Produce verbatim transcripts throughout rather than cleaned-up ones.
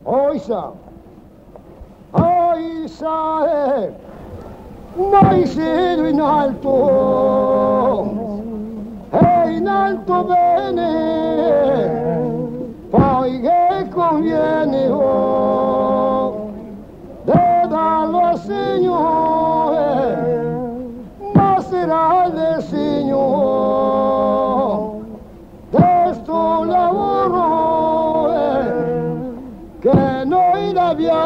Oisa, oisa, eh, mai siedo in alto, e in alto bene, poi che conviene, oh, de darlo al Signore, ma sarà del Signore, questo lavoro che noi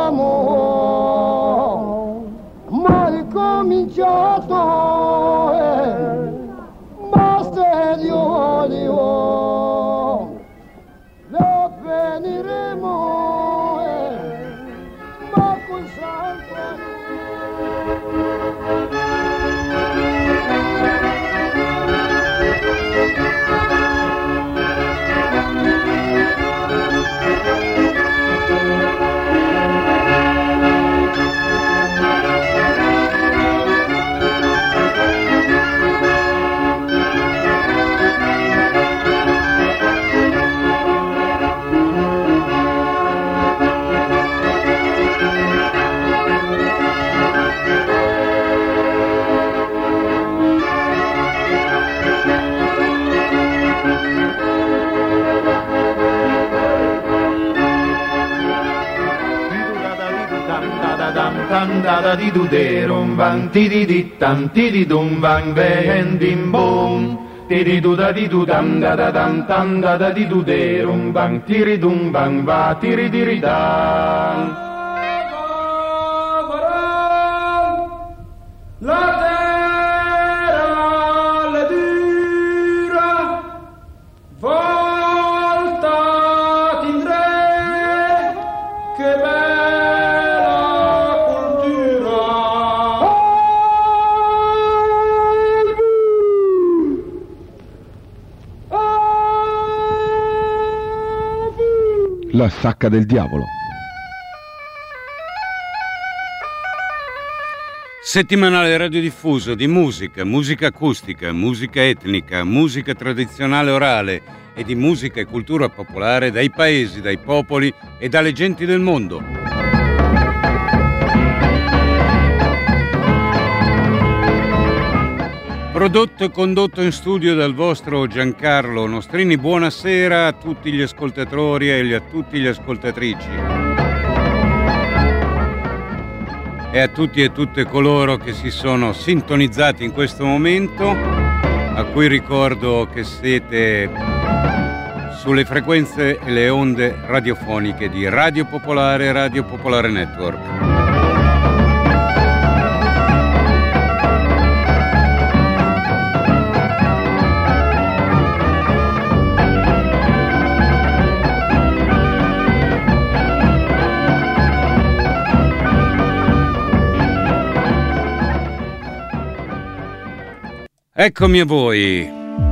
abbiamo mai cominciato, eh, basta Dio voglio, lo finiremo, eh, ma con santo tan da da di du de rum van ti di di tan ti di dum van ven dim bum ti di du da di du dam da da dam tan da da di du de rum van ti ri dum van va ti ri di ri dan. La terra le dura volta tindre che La sacca del diavolo. Settimanale radiodiffuso di musica, musica acustica, musica etnica, musica tradizionale orale e di musica e cultura popolare dai paesi, dai popoli e dalle genti del mondo. Prodotto e condotto in studio dal vostro Giancarlo Nostrini. Buonasera a tutti gli ascoltatori e a tutti gli ascoltatrici. E a tutti e tutte coloro che si sono sintonizzati in questo momento, a cui ricordo che siete sulle frequenze e le onde radiofoniche di Radio Popolare e Radio Popolare Network. Eccomi a voi.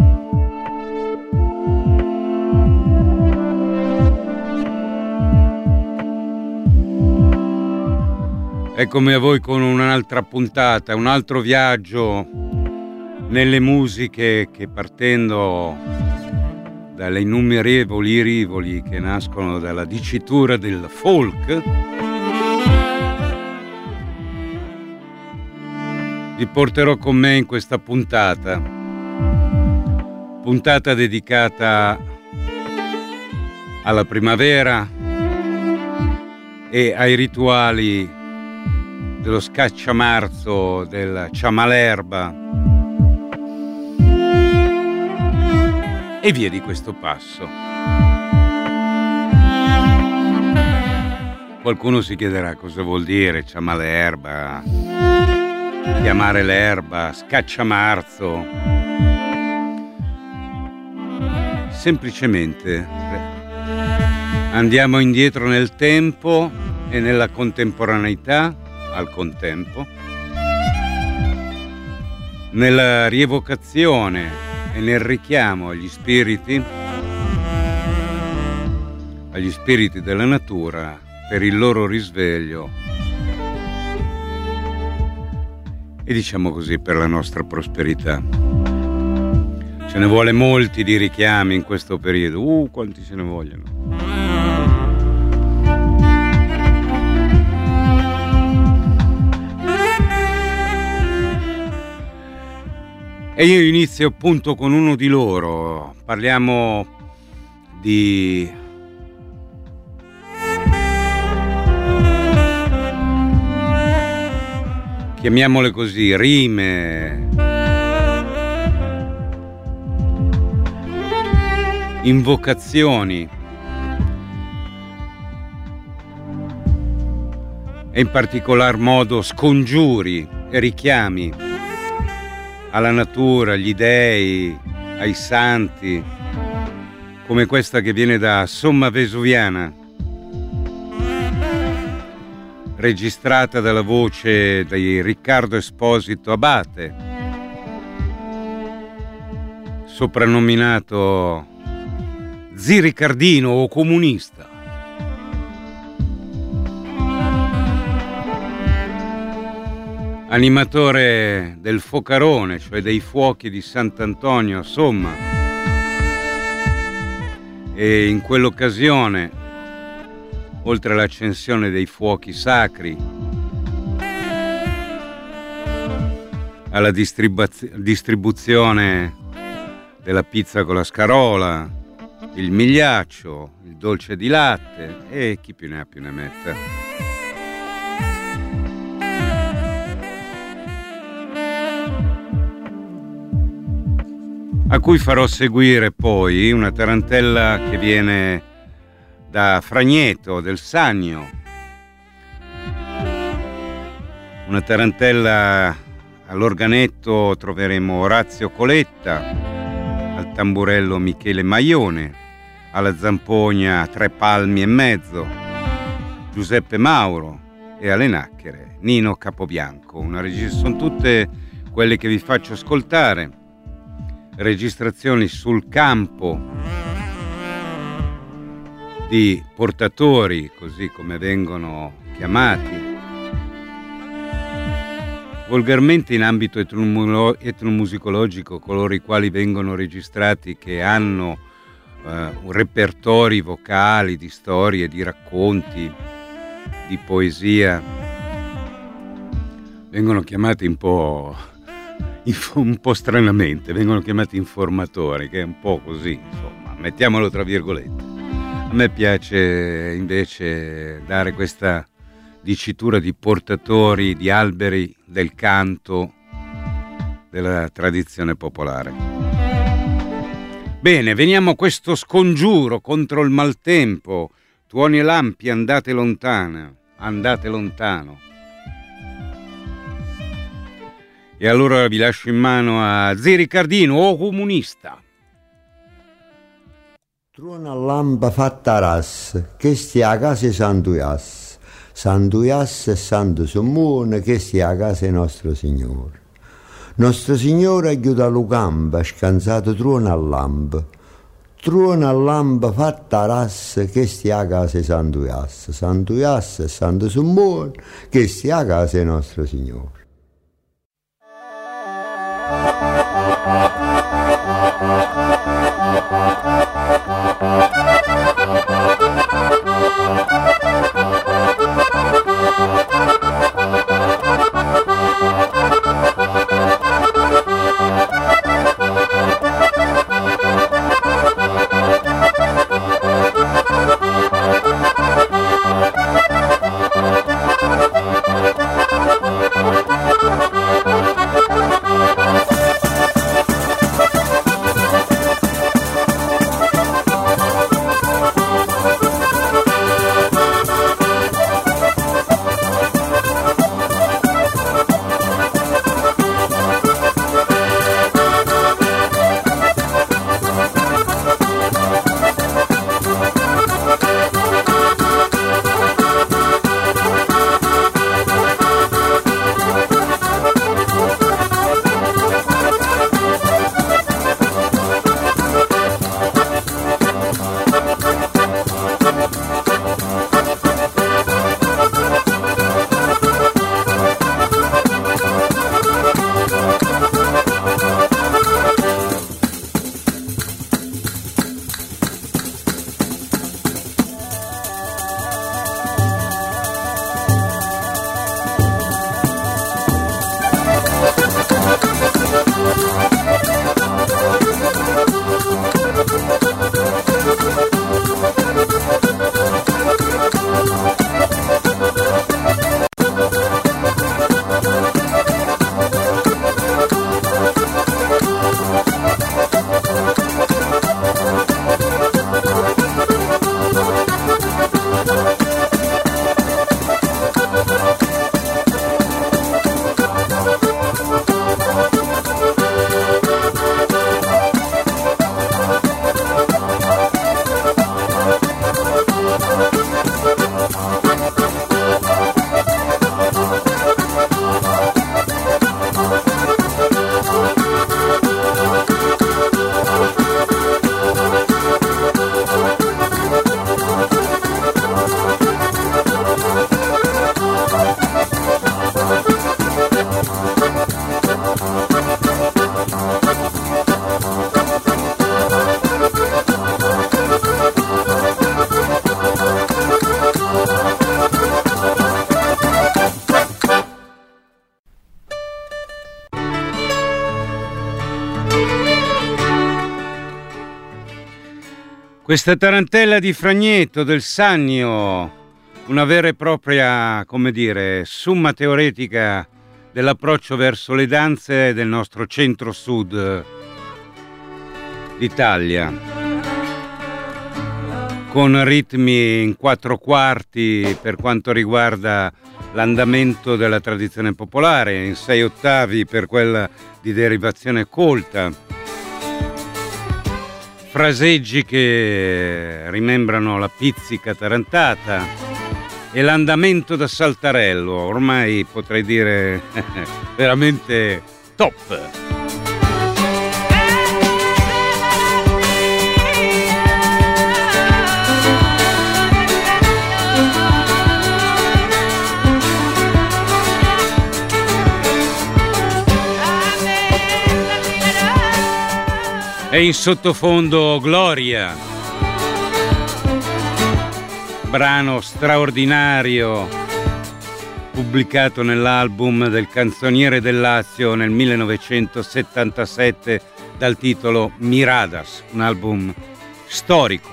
Eccomi a voi con un'altra puntata, un altro viaggio nelle musiche che, partendo dalle innumerevoli rivoli che nascono dalla dicitura del folk, vi porterò con me in questa puntata, puntata dedicata alla primavera e ai rituali dello scacciamarzo, del ciamalerba e via di questo passo. Qualcuno si chiederà cosa vuol dire ciamalerba, chiamare l'erba, scacciamarzo. Semplicemente andiamo indietro nel tempo e nella contemporaneità, al contempo, nella rievocazione e nel richiamo agli spiriti, agli spiriti della natura per il loro risveglio e, diciamo così, per la nostra prosperità. Ce ne vuole molti di richiami in questo periodo. Uh, quanti se ne vogliono. E io inizio appunto con uno di loro. Parliamo di chiamiamole così, rime, invocazioni e in particolar modo scongiuri e richiami alla natura, agli dei, ai santi, come questa che viene da Somma Vesuviana, registrata dalla voce di Riccardo Esposito Abate, soprannominato Zi Riccardino o comunista. Animatore del Focarone, cioè dei fuochi di Sant'Antonio a Somma, e in quell'occasione, oltre all'accensione dei fuochi sacri, alla distribuz- distribuzione della pizza con la scarola, il migliaccio, il dolce di latte e chi più ne ha più ne metta. A cui farò seguire poi una tarantella che viene da Fragneto del Sannio, una tarantella all'organetto troveremo Orazio Coletta, al tamburello Michele Maione, alla zampogna Tre Palmi e Mezzo Giuseppe Mauro e alle nacchere Nino Capobianco. Una reg- sono tutte quelle che vi faccio ascoltare, registrazioni sul campo di portatori, così come vengono chiamati volgarmente in ambito etnomulo- etnomusicologico, coloro i quali vengono registrati che hanno eh, repertori vocali di storie, di racconti, di poesia, vengono chiamati un po' un po' stranamente, vengono chiamati informatori, che è un po' così, insomma, mettiamolo tra virgolette. A me piace invece dare questa dicitura di portatori di alberi del canto della tradizione popolare. Bene, veniamo a questo scongiuro contro il maltempo. Tuoni e lampi, andate lontana, andate lontano. E allora vi lascio in mano a Zi Riccardino o comunista. Truona lampa fatta ras, che stia a casa Santuias, Santuias e Santo Simone, che stia a casa nostro Signore. Nostro Signore aiuta lo campo, scansato truona lampa, truona lampa fatta ras, che stia a casa Santuias, Santuias e Santo Simone, che stia a casa nostro Signore. Questa tarantella di Fragnetto del Sannio, una vera e propria, come dire, summa teoretica dell'approccio verso le danze del nostro centro-sud d'Italia, con ritmi in quattro quarti per quanto riguarda l'andamento della tradizione popolare, in sei ottavi per quella di derivazione colta, fraseggi che rimembrano la pizzica tarantata e l'andamento da saltarello, ormai potrei dire veramente top. E in sottofondo Gloria, brano straordinario pubblicato nell'album del Canzoniere del Lazio nel millenovecentosettantasette dal titolo Miradas, un album storico.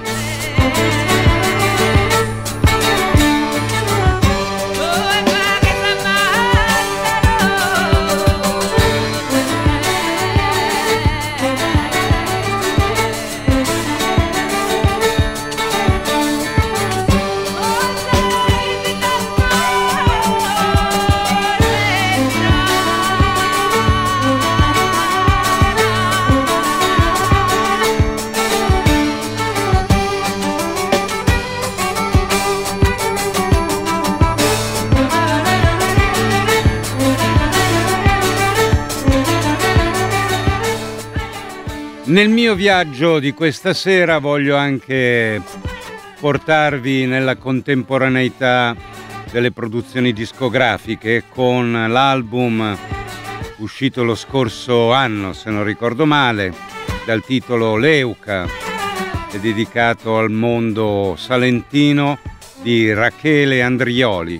Nel mio viaggio di questa sera voglio anche portarvi nella contemporaneità delle produzioni discografiche con l'album uscito lo scorso anno, se non ricordo male, dal titolo Leuca, è dedicato al mondo salentino di Rachele Andrioli.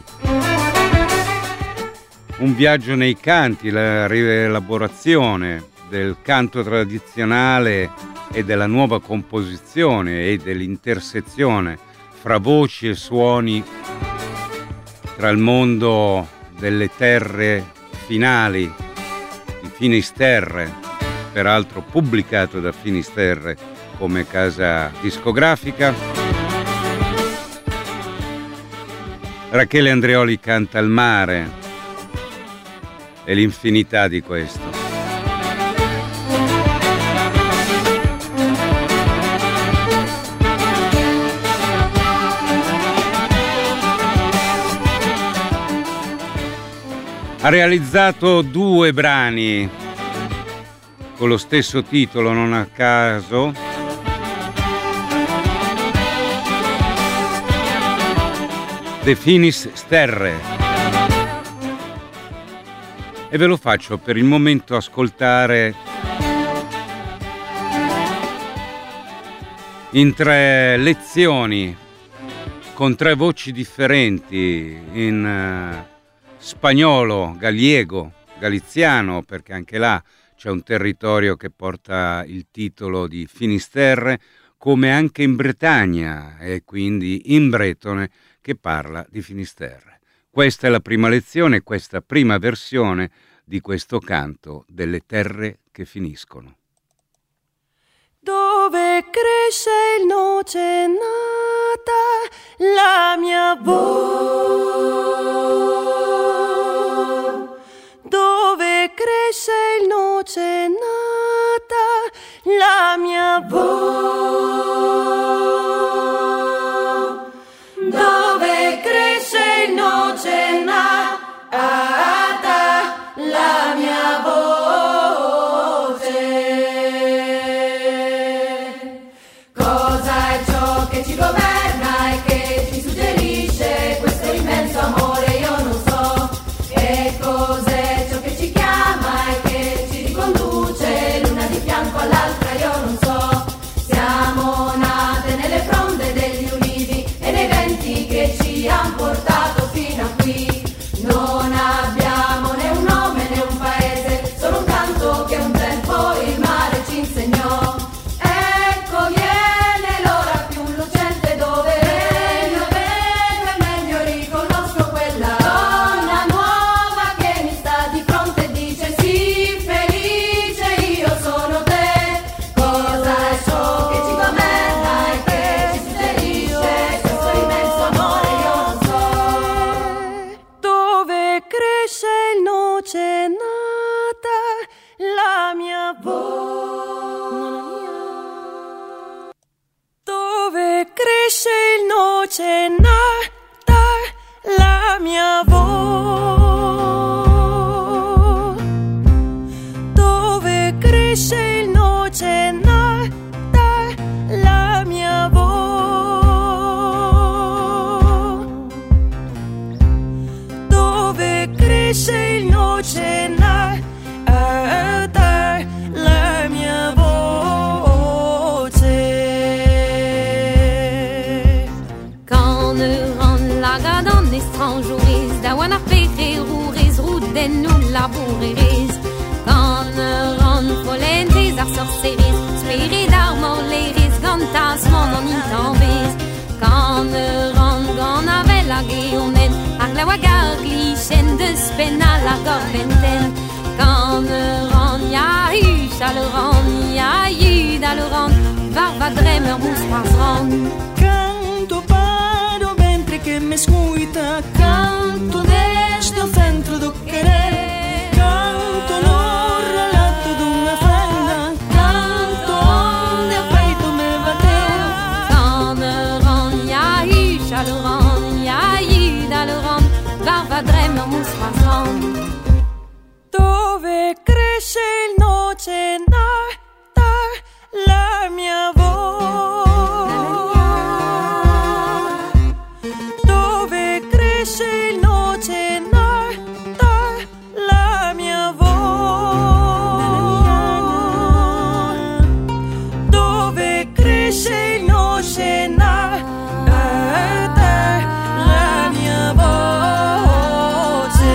Un viaggio nei canti, la rielaborazione del canto tradizionale e della nuova composizione e dell'intersezione fra voci e suoni tra il mondo delle terre finali di Finisterre, peraltro pubblicato da Finisterre come casa discografica. Rachele Andrioli canta il mare e l'infinità di questo. Ha realizzato due brani con lo stesso titolo, non a caso. De Finisterre. E ve lo faccio per il momento ascoltare in tre lezioni, con tre voci differenti, in uh, spagnolo, gallego, galiziano, perché anche là c'è un territorio che porta il titolo di Finisterre, come anche in Bretagna e quindi in bretone che parla di Finisterre. Questa è la prima lezione, questa prima versione di questo canto delle terre che finiscono. Dove cresce il noce nata, la mia voce. Dove cresce il noce nata, la mia voce. Dove la mia voce, dove cresce il noce nata, la mia voce, dove cresce il noce nata, la mia voce. Quand ne rend la gadon des strangeries, d'awana pété rouris, route nous laboureris. Quand ne rend folentes ar sorceris, spirit d'armor leris, gantas mon en intambis. Quand ne rend gan avel a geonen, ar la wagar glichen de spena la gorbenten. Quand ne rend ya hu chaleran, ya hu daleran, varva dremer mus pasran. Canto paro mentre che me scuita, canto desde centro do querer, canto no relato d'una fenda, canto onde a peito me bateu. Quand ne rend ya hu chaleran, ya hu daleran, varva dremer mus pasran. Dove cresce il noce nata, la mia voce, dove cresce il noce nata, la mia voce, dove cresce il noce nata, la mia voce.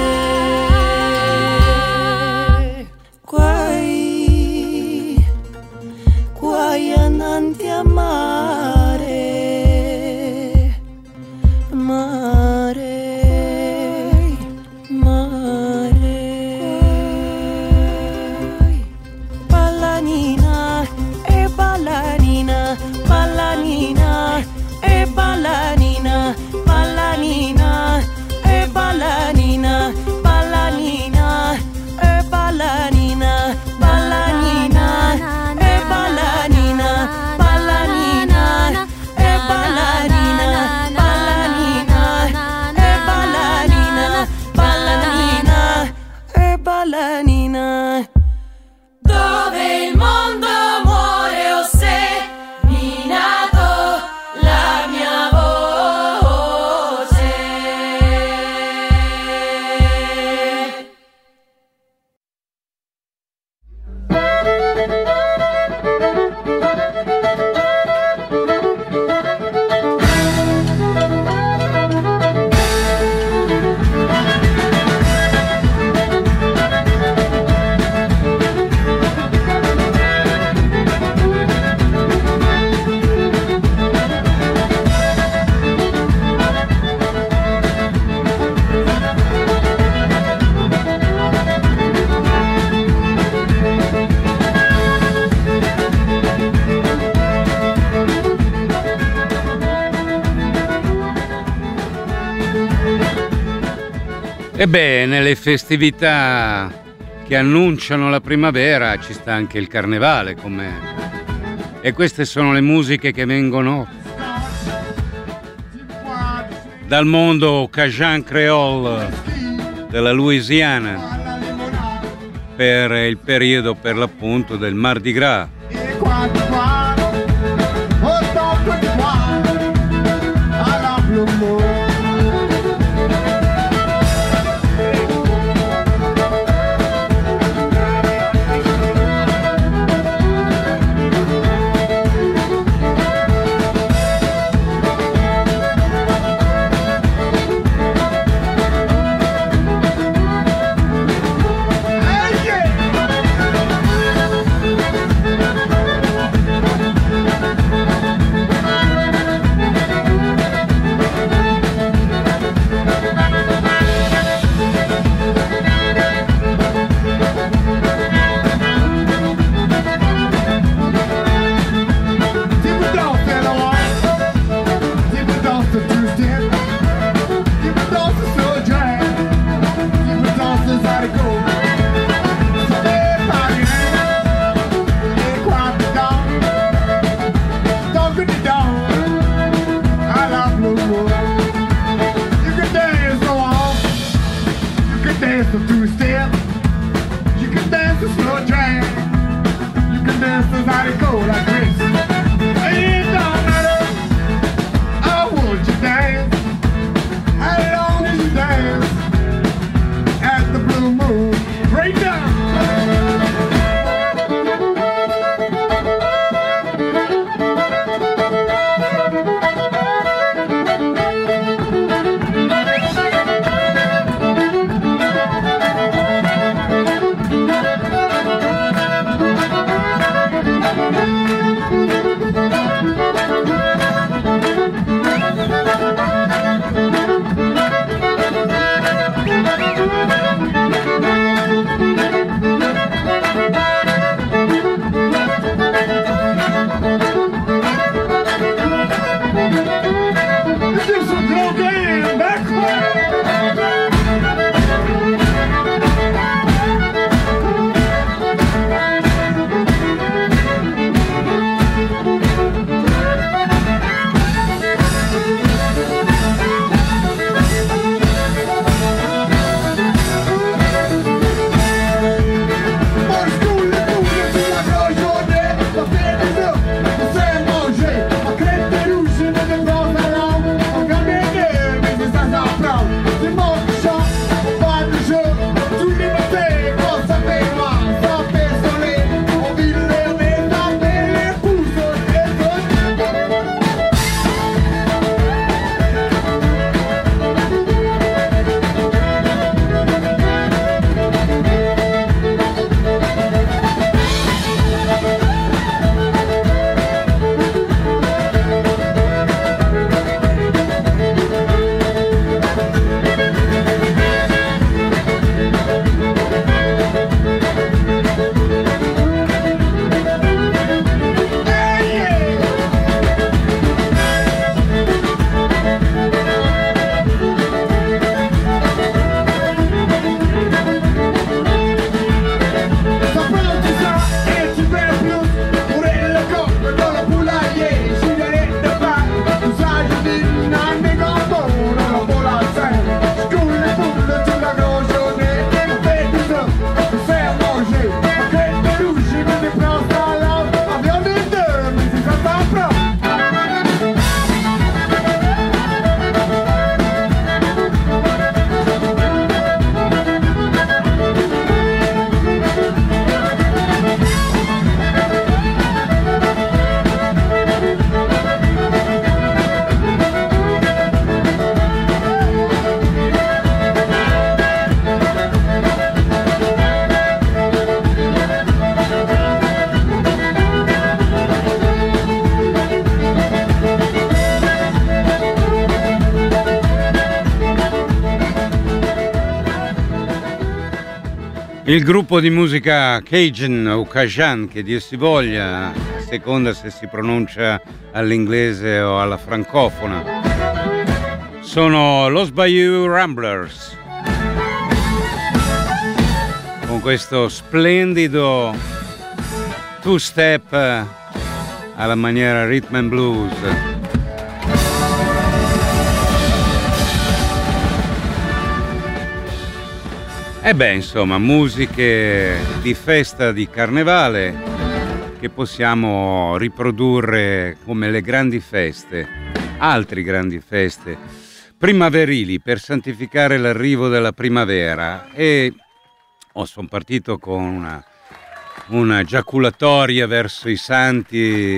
Guai, guai annanti a mare, mare, mare. Ballanina e ballanina, ballanina e ballanina, ballanina e ballanina, ballanina e ballanina, ballanina e ballanina, ballanina e ballanina, ballanina e ballanina, ballanina e ballanina. Dove il mondo muore ho seminato la mia voce. Ebbene, nelle festività che annunciano la primavera ci sta anche il carnevale, com'è. E queste sono le musiche che vengono dal mondo Cajun Creole della Louisiana per il periodo, per l'appunto, del Mardi Gras. Yeah. Il gruppo di musica Cajun o Cajun, che Dio si voglia, a seconda se si pronuncia all'inglese o alla francofona, sono Los Bayou Ramblers, con questo splendido two-step alla maniera rhythm and blues. E beh, insomma, musiche di festa di carnevale che possiamo riprodurre come le grandi feste, altre grandi feste primaverili per santificare l'arrivo della primavera. E oh, sono partito con una, una giaculatoria verso i santi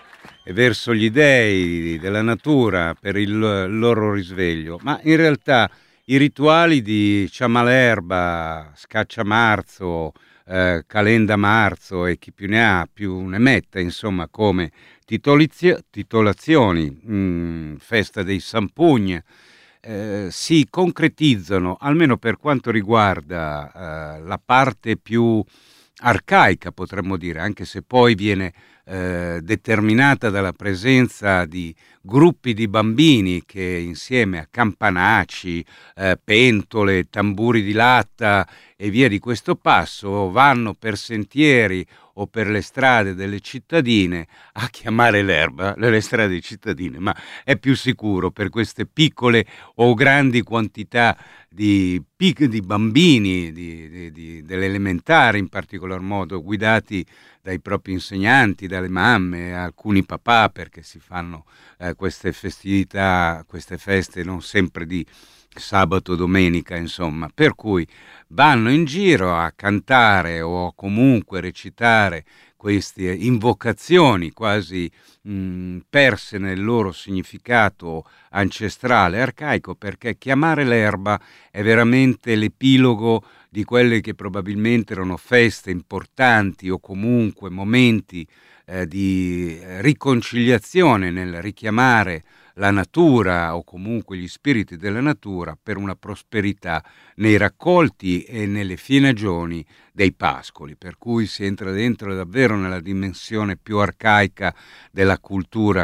e verso gli dei della natura per il loro risveglio, ma in realtà i rituali di Ciamalerba, Scacciamarzo, eh, Calenda Marzo e chi più ne ha più ne metta, insomma, come titolizio, titolazioni, mh, festa dei Sampugni, eh, si concretizzano, almeno per quanto riguarda eh, la parte più arcaica, potremmo dire, anche se poi viene eh, determinata dalla presenza di gruppi di bambini che insieme a campanaci, eh, pentole, tamburi di latta e via di questo passo vanno per sentieri o per le strade delle cittadine a chiamare l'erba, le strade cittadine, ma è più sicuro per queste piccole o grandi quantità di, di bambini, di, di, di, dell'elementare in particolar modo, guidati dai propri insegnanti, dalle mamme, alcuni papà, perché si fanno eh, queste festività, queste feste non sempre di sabato, domenica, insomma, per cui vanno in giro a cantare o comunque recitare queste invocazioni quasi mh, perse nel loro significato ancestrale, arcaico, perché chiamare l'erba è veramente l'epilogo di quelle che probabilmente erano feste importanti o comunque momenti eh, di riconciliazione nel richiamare la natura o comunque gli spiriti della natura per una prosperità nei raccolti e nelle fienagioni dei pascoli, per cui si entra dentro davvero nella dimensione più arcaica della cultura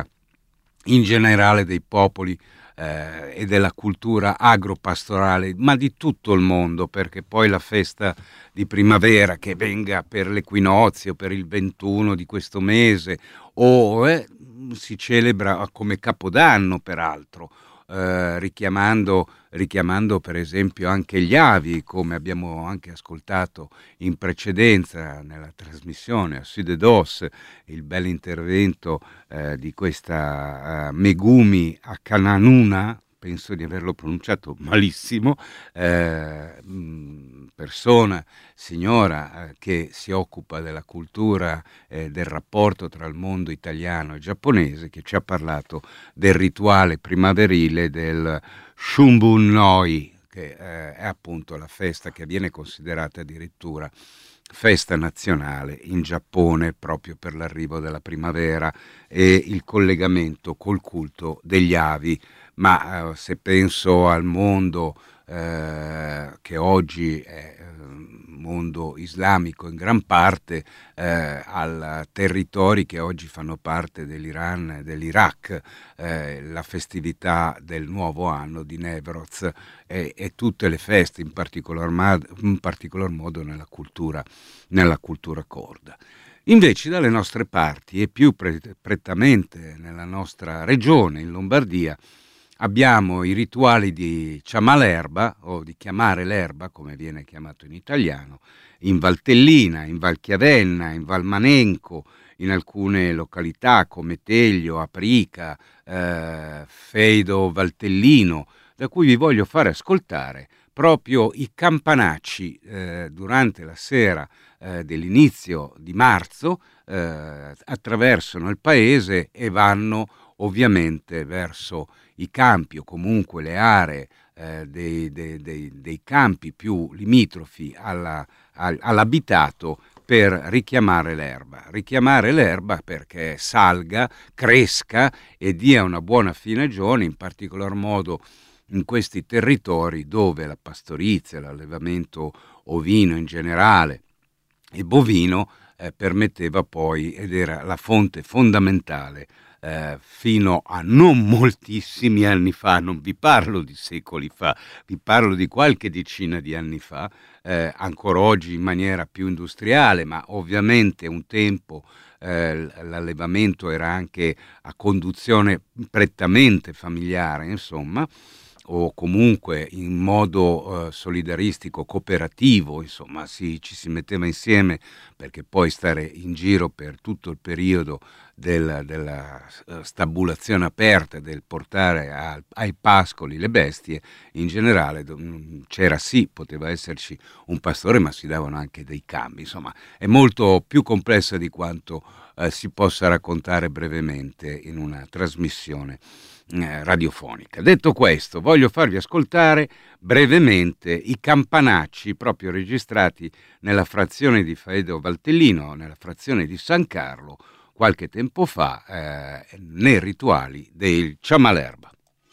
in generale dei popoli eh, e della cultura agropastorale, ma di tutto il mondo, perché poi la festa di primavera, che venga per l'equinozio, per il ventuno di questo mese, o eh, si celebra come Capodanno, peraltro, eh, richiamando, richiamando per esempio anche gli avi, come abbiamo anche ascoltato in precedenza nella trasmissione a Sud Dos, il bel intervento eh, di questa uh, Megumi Akananuna, penso di averlo pronunciato malissimo, eh, persona, signora eh, che si occupa della cultura, eh, del rapporto tra il mondo italiano e giapponese, che ci ha parlato del rituale primaverile del Shumbun Noi, che eh, è appunto la festa che viene considerata addirittura festa nazionale in Giappone proprio per l'arrivo della primavera e il collegamento col culto degli avi. Ma eh, se penso al mondo eh, che oggi è mondo islamico in gran parte, eh, ai territori che oggi fanno parte dell'Iran e dell'Iraq, eh, la festività del nuovo anno di Newroz e, e tutte le feste, in particolar, ma- in particolar modo nella cultura, nella cultura corda. Invece dalle nostre parti e più pre- prettamente nella nostra regione, in Lombardia, abbiamo i rituali di Ciamalerba, o di chiamare l'erba, come viene chiamato in italiano, in Valtellina, in Valchiavenna, in Valmanenco, in alcune località come Teglio, Aprica, eh, Feido, Valtellino, da cui vi voglio fare ascoltare proprio i campanacci eh, durante la sera eh, dell'inizio di marzo, eh, attraversano il paese e vanno ovviamente verso i campi o comunque le aree eh, dei, dei, dei, dei campi più limitrofi alla, al, all'abitato per richiamare l'erba. Richiamare l'erba perché salga, cresca e dia una buona fienagione, in particolar modo in questi territori dove la pastorizia, l'allevamento ovino in generale e bovino, eh, permetteva poi, ed era la fonte fondamentale eh, fino a non moltissimi anni fa, non vi parlo di secoli fa, vi parlo di qualche decina di anni fa, eh, ancora oggi in maniera più industriale, ma ovviamente un tempo eh, l'allevamento era anche a conduzione prettamente familiare, insomma, o comunque in modo eh, solidaristico, cooperativo, insomma, si, ci si metteva insieme, perché poi stare in giro per tutto il periodo del, della stabulazione aperta, del portare a, ai pascoli le bestie, in generale c'era sì, poteva esserci un pastore, ma si davano anche dei cambi, insomma, è molto più complessa di quanto eh, si possa raccontare brevemente in una trasmissione radiofonica. Detto questo, voglio farvi ascoltare brevemente i campanacci proprio registrati nella frazione di Faedo Valtellino, nella frazione di San Carlo, qualche tempo fa, eh, nei rituali del Ciamalerba.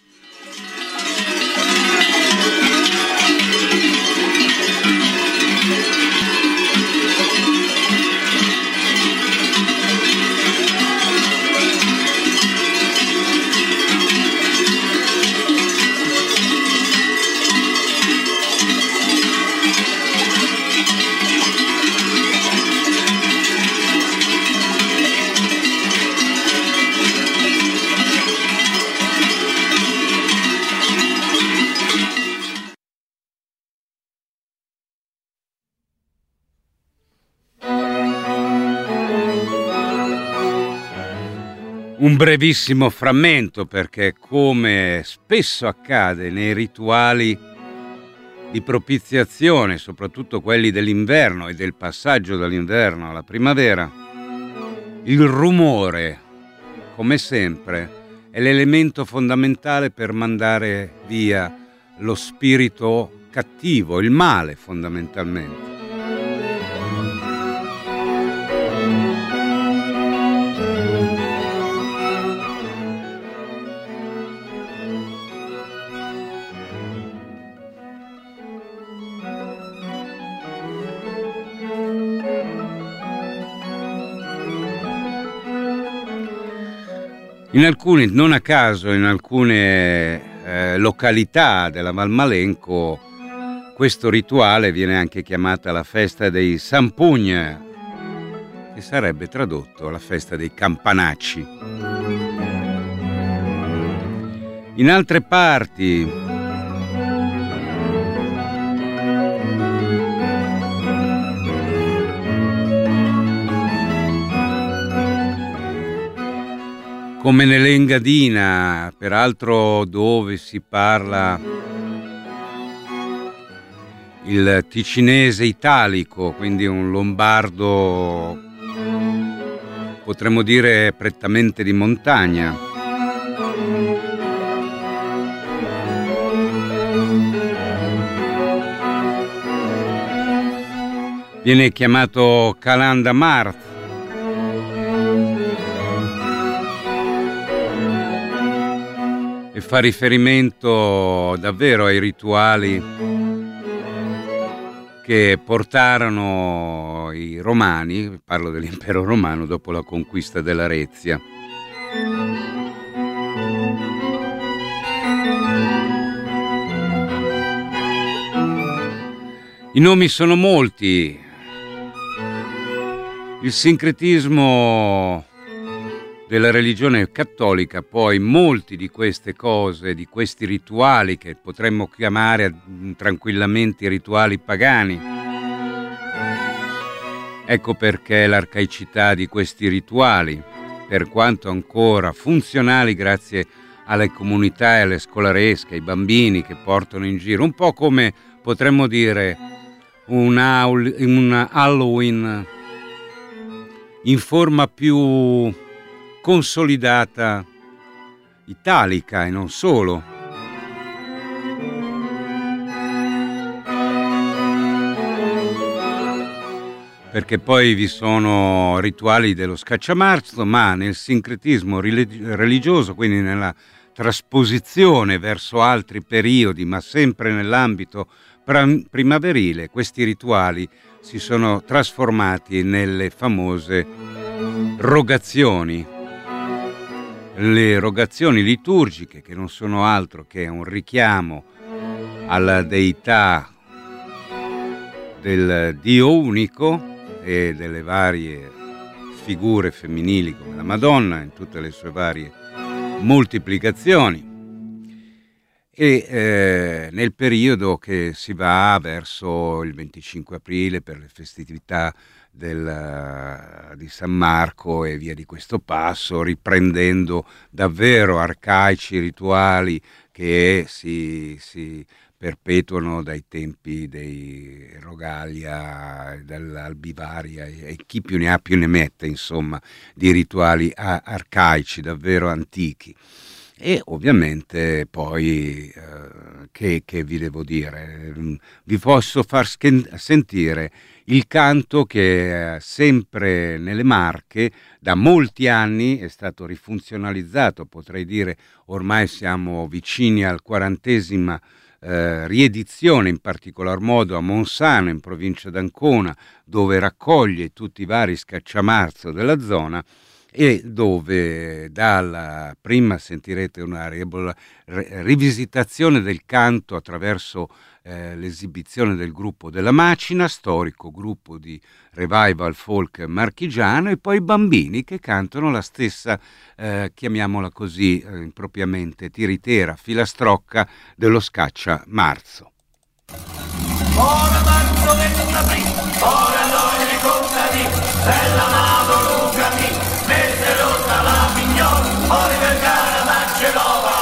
Un brevissimo frammento, perché come spesso accade nei rituali di propiziazione, soprattutto quelli dell'inverno e del passaggio dall'inverno alla primavera, il rumore, come sempre, è l'elemento fondamentale per mandare via lo spirito cattivo, il male fondamentalmente. In alcuni, non a caso, in alcune eh, località della Valmalenco, questo rituale viene anche chiamata la festa dei Sampugna, che sarebbe tradotto la festa dei campanacci. In altre parti come nell'Engadina, peraltro dove si parla il ticinese italico, quindi un lombardo, potremmo dire prettamente di montagna. Viene chiamato Calanda Mart. E fa riferimento davvero ai rituali che portarono i romani, parlo dell'impero romano, dopo la conquista dell'Arezia. I nomi sono molti. Il sincretismo della religione cattolica, poi molti di queste cose, di questi rituali che potremmo chiamare tranquillamente rituali pagani. Ecco perché l'arcaicità di questi rituali, per quanto ancora funzionali grazie alle comunità e alle scolaresche, ai bambini che portano in giro, un po' come potremmo dire un, aul, un Halloween in forma più consolidata italica e non solo. Perché poi vi sono rituali dello scacciamarzo, ma nel sincretismo religioso, quindi nella trasposizione verso altri periodi, ma sempre nell'ambito pram- primaverile questi rituali si sono trasformati nelle famose rogazioni. Le rogazioni liturgiche, che non sono altro che un richiamo alla deità del Dio unico e delle varie figure femminili come la Madonna in tutte le sue varie moltiplicazioni, e eh, nel periodo che si va verso il venticinque aprile per le festività del, di San Marco e via di questo passo, riprendendo davvero arcaici rituali che si, si perpetuano dai tempi dei Rogalia, dell'Albivaria, e chi più ne ha più ne mette, insomma, di rituali arcaici davvero antichi. E ovviamente poi, eh, che, che vi devo dire, vi posso far schen- sentire il canto che eh, sempre nelle Marche da molti anni è stato rifunzionalizzato, potrei dire ormai siamo vicini al quarantesima eh, riedizione, in particolar modo a Monsano, in provincia d'Ancona, dove raccoglie tutti i vari scacciamarzo della zona, e dove dalla prima sentirete una rivisitazione del canto attraverso eh, l'esibizione del gruppo della Macina, storico gruppo di revival folk marchigiano, e poi i bambini che cantano la stessa, eh, chiamiamola così eh, impropriamente, tiritera, filastrocca dello scaccia marzo. Ora marzo ventapri, ora noi ne contati, bella nado lucami, mese rotta la pignol, ora per gara Marcelova.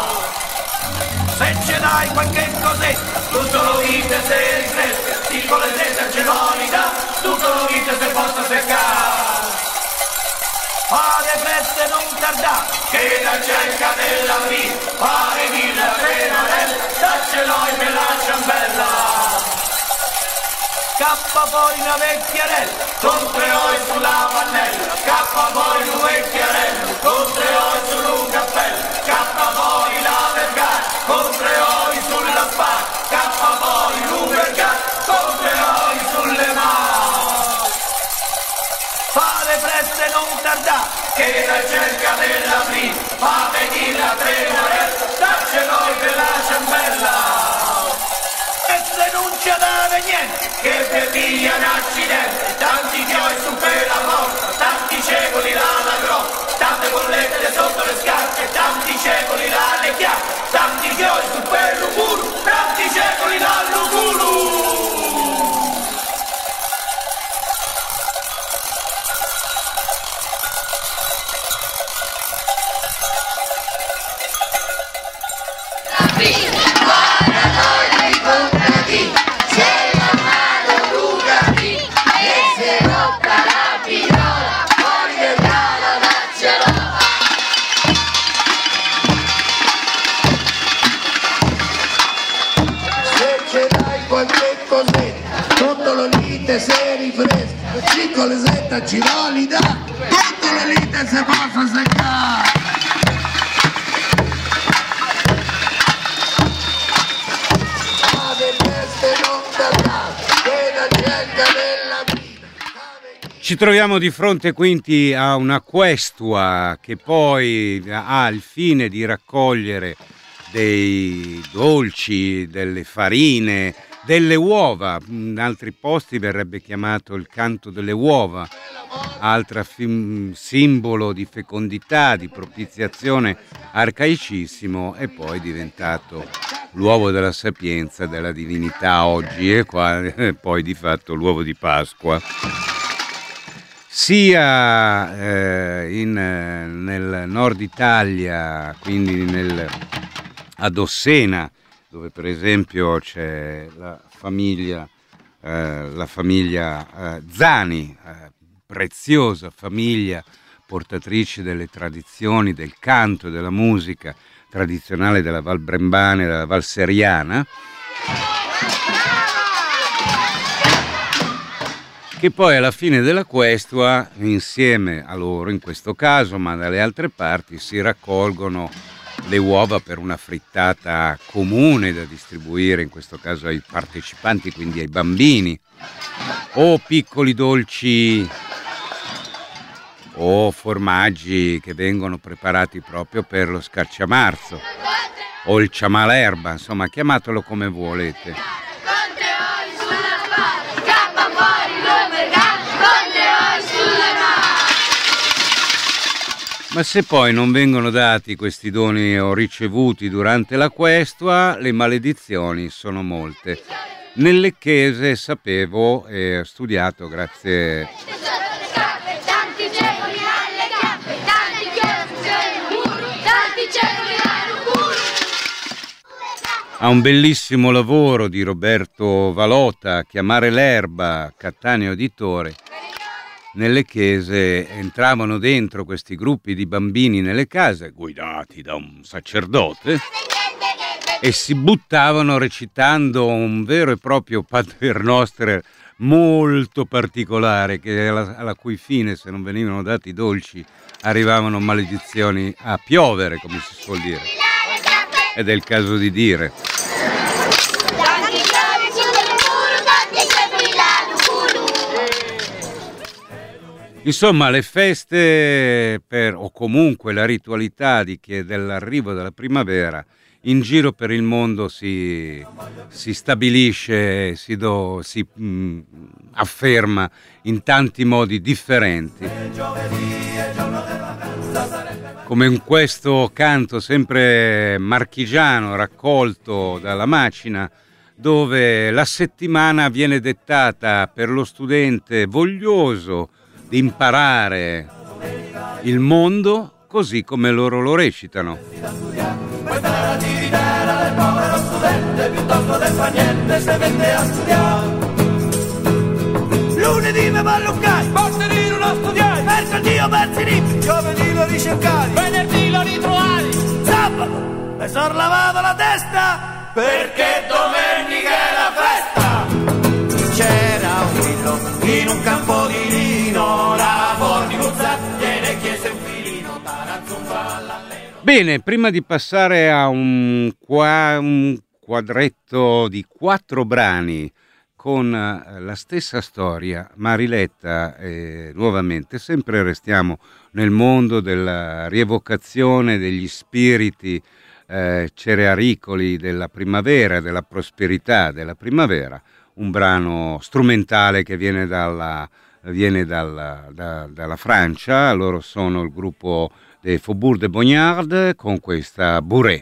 Se ce l'hai qualche cosetta, tutto lo dite se rifresca, piccole tette gelolida, tutto lo dite se possa seccare. Fare feste non tardare, che la cerca della vita, fare di la trenarella, daccelo per la ciambella. Scappa poi una vecchiarella, con tre oi sulla pannella, scappa poi un vecchiarello, con tre oi sul cappello, scappa poi la vergata, con tre oi sulla spalla, scappa poi un vergata, con tre oi sulle mani. Fare presto e non tardare, che la cerca della prima, fa venire la trenarella, daccelo per la ciambella. E se non c'è da niente, che per via un accidente, tanti chioi su per la porta, tanti cecoli là alla grotta, tante bollette sotto le scarpe, tanti cecoli là alle chiappe, tanti chioi su per l'uguru, tanti cecoli là all'uguru. Se rifresca, piccolesetta girolida, tutto le lite se possa seccare. Ave feste non tardate, che la cerca della vita. Ci troviamo di fronte quindi a una questua che poi ha il fine di raccogliere dei dolci, delle farine, delle uova. In altri posti verrebbe chiamato il canto delle uova, altro fim- simbolo di fecondità, di propiziazione arcaicissimo, e poi diventato l'uovo della sapienza della divinità oggi, e qua e poi di fatto l'uovo di Pasqua. Sia eh, in, nel nord Italia, quindi nel, ad Ossena, dove per esempio c'è la famiglia, eh, la famiglia eh, Zani, eh, preziosa famiglia portatrice delle tradizioni, del canto e della musica tradizionale della Val Brembana e della Val Seriana, che poi alla fine della questua, insieme a loro in questo caso, ma dalle altre parti, si raccolgono le uova per una frittata comune da distribuire, in questo caso ai partecipanti, quindi ai bambini, o piccoli dolci o formaggi che vengono preparati proprio per lo scarciamarzo o il ciamalerba, insomma, chiamatelo come volete. Ma se poi non vengono dati questi doni o ricevuti durante la questua, le maledizioni sono molte. Nel lecchese sapevo e ho studiato, grazie a un bellissimo lavoro di Roberto Valota, Chiamare l'erba, Cattaneo editore. Nelle chiese entravano dentro questi gruppi di bambini nelle case, guidati da un sacerdote, e si buttavano recitando un vero e proprio Paternoster molto particolare, che alla, alla cui fine, se non venivano dati dolci, arrivavano maledizioni a piovere, come si suol dire. Ed è il caso di dire. Insomma, le feste per, o comunque la ritualità di che dell'arrivo della primavera in giro per il mondo si, si stabilisce, si, do, si mh, afferma in tanti modi differenti. Come in questo canto sempre marchigiano raccolto dalla macina, dove la settimana viene dettata per lo studente voglioso di imparare il mondo così come loro lo recitano. Questa è la tiritera del povero studente, piuttosto del fa niente se mette a studiare. Lunedì mi balluccai, martedì non studiai, mercoledì ho persi i libri, giovedì lo ricercai, venerdì lo ritrovai, sabato mi son lavato la testa, perché domenica è la festa. C'era un grillo in un campo di lino, la fornicuzza gliene chiese un filino, taranzumba all'alleno. Bene, prima di passare a un, qua, un quadretto di quattro brani con la stessa storia, ma riletta eh, nuovamente, sempre restiamo nel mondo della rievocazione degli spiriti eh, cerealicoli della primavera, della prosperità della primavera, un brano strumentale che viene dalla, viene dalla, da, dalla Francia. Loro sono il gruppo dei Faubourg de Bognard con questa Bourrée.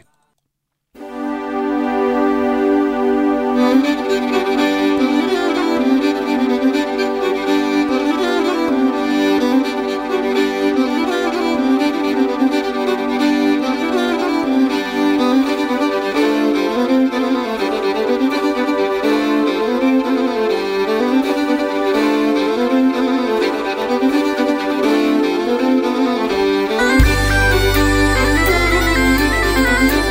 Thank you.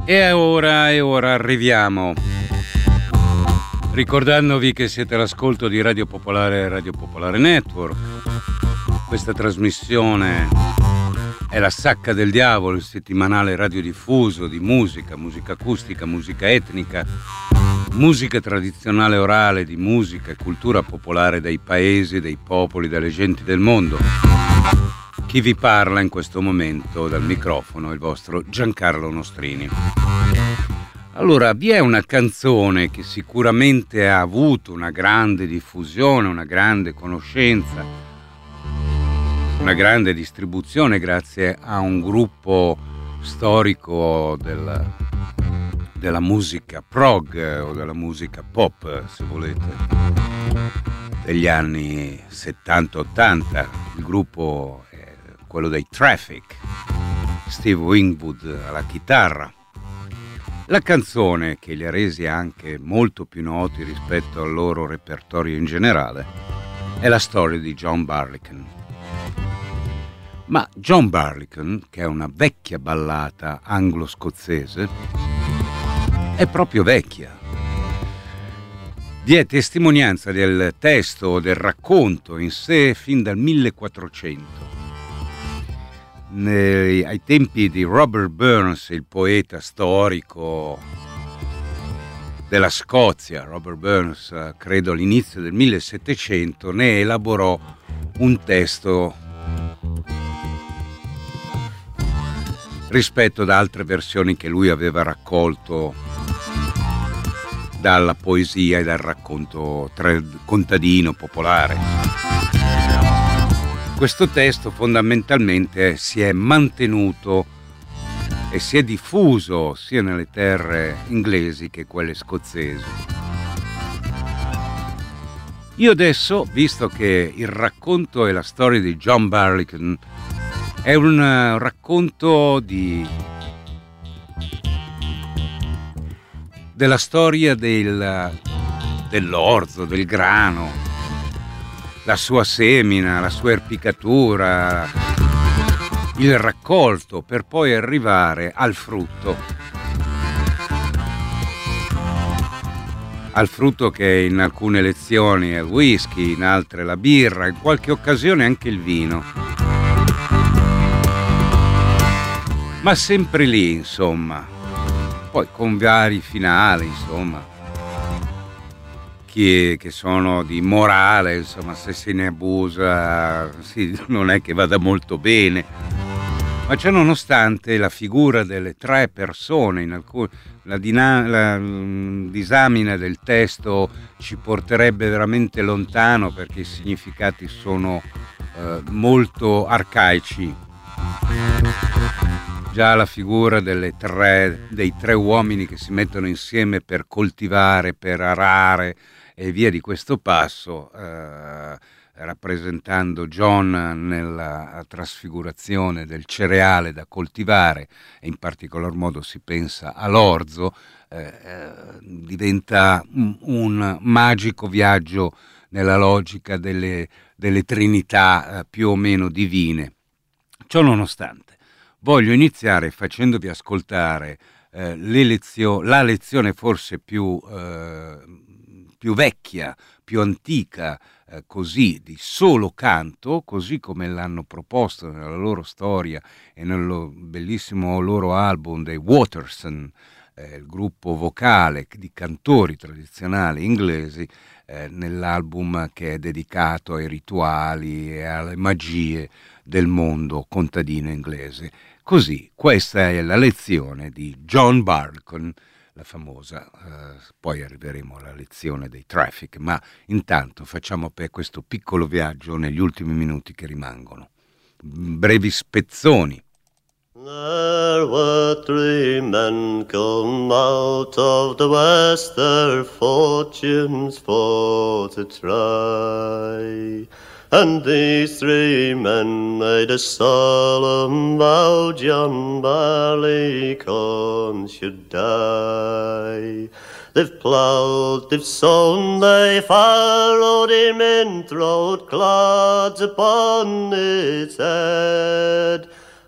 E ora, e ora arriviamo. Ricordandovi che siete all'ascolto di Radio Popolare e Radio Popolare Network. Questa trasmissione è La Sacca del Diavolo, il settimanale radiodiffuso di musica, musica acustica, musica etnica, musica tradizionale orale, di musica e cultura popolare dei paesi, dei popoli, dalle genti del mondo. Chi vi parla in questo momento dal microfono è il vostro Giancarlo Nostrini. Allora, vi è una canzone che sicuramente ha avuto una grande diffusione, una grande conoscenza, una grande distribuzione grazie a un gruppo storico del, della musica prog o della musica pop, se volete, degli anni settanta ottanta. Il gruppo è quello dei Traffic, Steve Winwood alla chitarra. La canzone, che li ha resi anche molto più noti rispetto al loro repertorio in generale, è la storia di John Barleycorn. Ma John Barleycorn, che è una vecchia ballata anglo-scozzese, è proprio vecchia. Vi è testimonianza del testo o del racconto in sé fin dal millequattrocento. Nei, ai tempi di Robert Burns, il poeta storico della Scozia, Robert Burns, credo all'inizio del millesettecento, ne elaborò un testo rispetto ad altre versioni che lui aveva raccolto dalla poesia e dal racconto tra- contadino popolare. Questo testo fondamentalmente si è mantenuto e si è diffuso sia nelle terre inglesi che quelle scozzesi. Io adesso, visto che il racconto e la storia di John Barleycorn è un racconto di della storia del, dell'orzo, del grano, la sua semina, la sua erpicatura, il raccolto per poi arrivare al frutto. Al frutto che in alcune lezioni è il whisky, in altre la birra, in qualche occasione anche il vino. Ma sempre lì, insomma. Poi con vari finali, insomma. Che sono di morale, insomma, se se ne abusa, sì, non è che vada molto bene. Ma ciò nonostante, la figura delle tre persone, in alcun, la, dina, la mh, disamina del testo ci porterebbe veramente lontano, perché i significati sono eh, molto arcaici. Già la figura delle tre, dei tre uomini che si mettono insieme per coltivare, per arare e via di questo passo, eh, rappresentando John nella trasfigurazione del cereale da coltivare, e in particolar modo si pensa all'orzo, eh, eh, diventa un, un magico viaggio nella logica delle, delle trinità eh, più o meno divine. Ciò nonostante, voglio iniziare facendovi ascoltare eh, le lezio- la lezione forse più... Eh, più vecchia, più antica, eh, così, di solo canto, così come l'hanno proposto nella loro storia e nel bellissimo loro album dei Waterson, eh, il gruppo vocale di cantori tradizionali inglesi, eh, nell'album che è dedicato ai rituali e alle magie del mondo contadino inglese. Così, questa è la lezione di John Barleycorn, la famosa, eh, poi arriveremo alla lezione dei Traffic, ma intanto facciamo per questo piccolo viaggio negli ultimi minuti che rimangono. Brevi spezzoni. There were three men come out of the west, their fortunes for to try. And these three men made a solemn vow John Barleycorn should die. They've ploughed, they've sown, they've harrowed him in, throwed clods upon his head,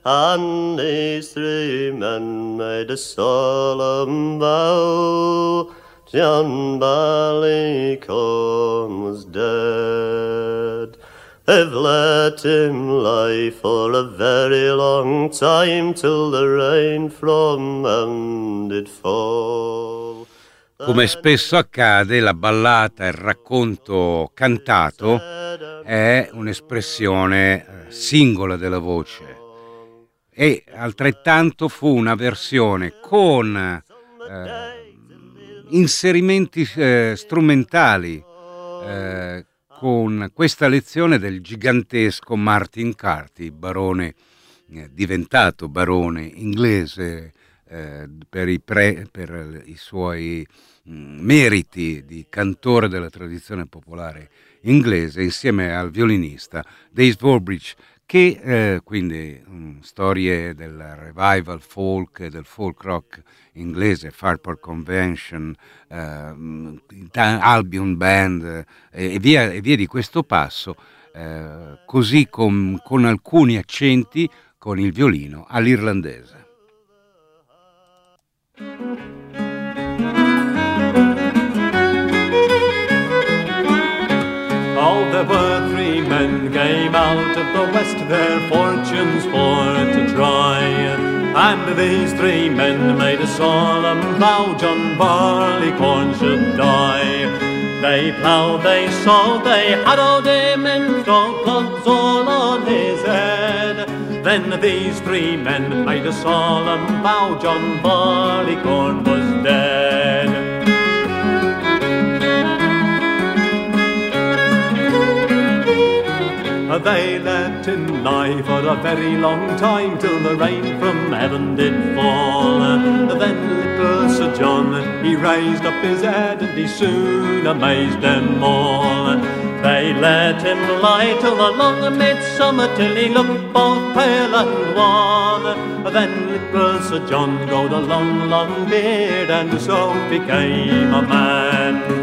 and these three men made a solemn vow. John Barleycorn was dead. They've let him lie for a very long time, till the rain from heaven did fall. Come spesso accade, la ballata, il racconto cantato è un'espressione singola della voce, e altrettanto fu una versione con eh, inserimenti eh, strumentali, eh, con questa lezione del gigantesco Martin Carty, barone, eh, diventato barone inglese eh, per, i pre, per i suoi mh, meriti di cantore della tradizione popolare inglese, insieme al violinista Dave Swarbridge, che eh, quindi mh, storie del revival folk e del folk rock inglese, Fairport Convention, eh, Albion Band eh, e, via, e via di questo passo, eh, così con, con alcuni accenti con il violino all'irlandese. Oh, there were three men came out of the west, their fortunes for to try. And these three men made a solemn vow, John Barleycorn should die. They ploughed, they sowed, they harrowed him and thrown clods all on his head. Then these three men made a solemn vow, John Barleycorn was dead. They let him lie for a very long time, till the rain from heaven did fall. Then little Sir John, he raised up his head, and he soon amazed them all. They let him lie till the long midsummer, till he looked both pale and wan. Then little Sir John growed a long, long beard, and so became a man.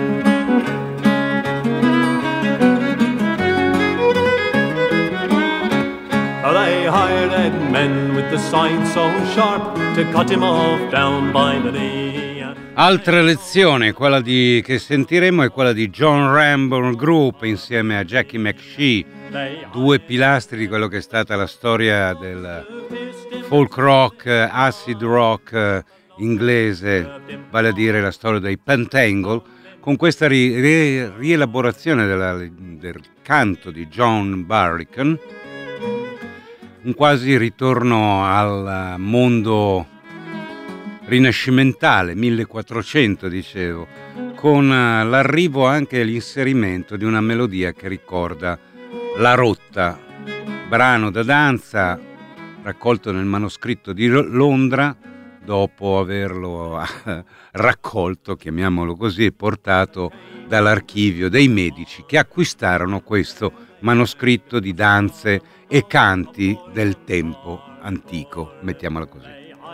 They hired men with the sign so sharp to cut him off down by the knee. Altra lezione, quella di, che sentiremo, è quella di John Rambo Group insieme a Jackie McShee, due pilastri di quello che è stata la storia del folk rock, acid rock inglese, vale a dire la storia dei Pentangle, con questa ri, ri, rielaborazione della, del canto di John Barleycorn, un quasi ritorno al mondo rinascimentale, millequattrocento dicevo, con l'arrivo anche e l'inserimento di una melodia che ricorda La Rotta, brano da danza raccolto nel manoscritto di Londra, dopo averlo raccolto, chiamiamolo così, e portato dall'archivio dei medici che acquistarono questo manoscritto di danze e canti del tempo antico, mettiamola così.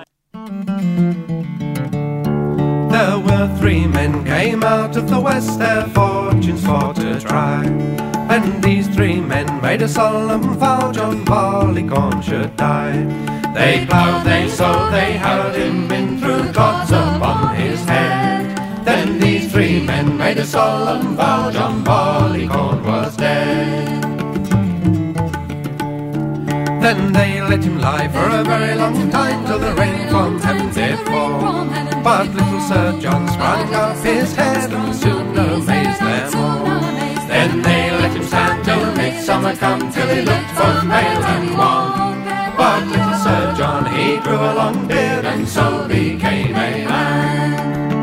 There were three men came out of the west, their fortunes for to try. And these three men made a solemn vow, John Barleycorn should die. They ploughed, they sowed, they harrowed him in, threw clods upon his head. Then these three men made a solemn vow, John Barleycorn was dead. Then they let him lie for a very long time, till the rain from heaven did fall. But little Sir John sprang up his head and soon amazed them all. Then they let him stand till midsummer come, till he looked both pale and wan. But little Sir John, he grew a long beard and so became a man.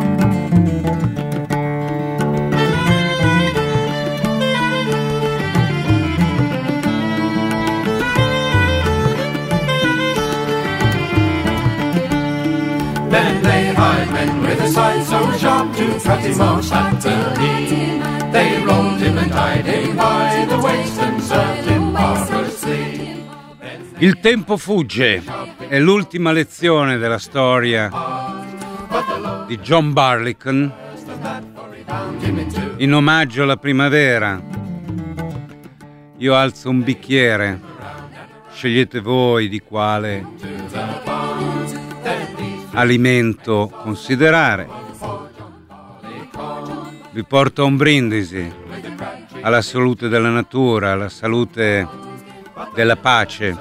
Then they hired men with a sign so sharp to cut him off at the knee. They rolled him and tied him by the waist and served him barbarously. Il tempo fugge, è l'ultima lezione della storia di John Barleycorn in omaggio alla primavera. Io alzo un bicchiere, scegliete voi di quale alimento considerare. Vi porto a un brindisi alla salute della natura, alla salute della pace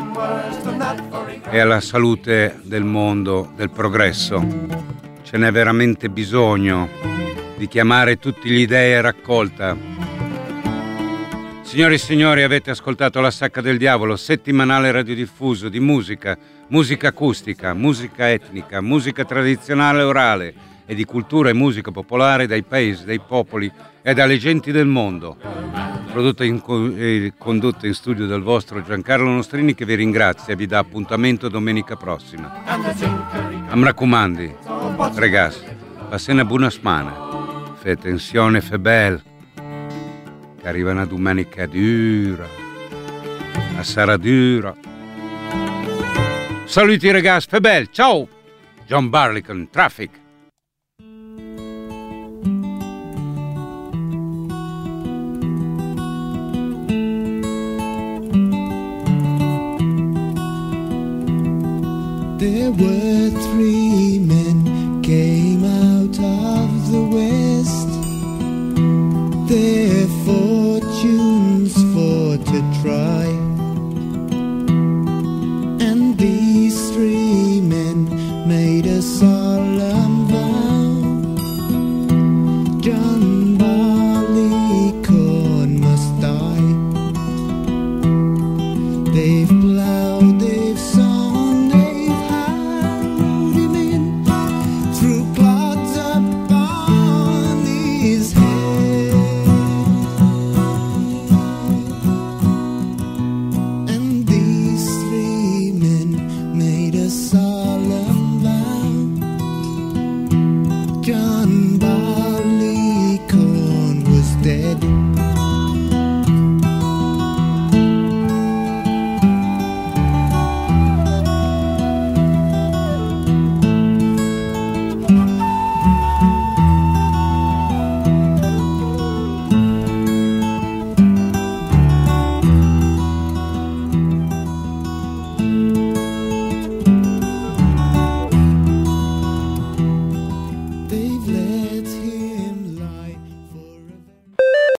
e alla salute del mondo, del progresso. Ce n'è veramente bisogno di chiamare tutti gli dei a raccolta. Signori e signori, avete ascoltato La Sacca del Diavolo, settimanale radiodiffuso di musica, musica acustica, musica etnica, musica tradizionale orale e di cultura e musica popolare dai paesi, dai popoli e dalle genti del mondo. Prodotto e eh, condotto in studio dal vostro Giancarlo Nostrini, che vi ringrazia e vi dà appuntamento domenica prossima. Am raccomandi, ragazzi, passate una buona settimana, fate attenzione, fe bel, che arriva una domenica dura, a sarà dura. Saluti ragazzi, fe bel, ciao! John Barleycorn, Traffic. There were three men came out of the west, their fortunes for to try, and these three men made a solemn vow. John Barleycorn must die. They've plowed, they've sown, they've harrowed him in through clods upon his head. And these three men made a solemn vow. John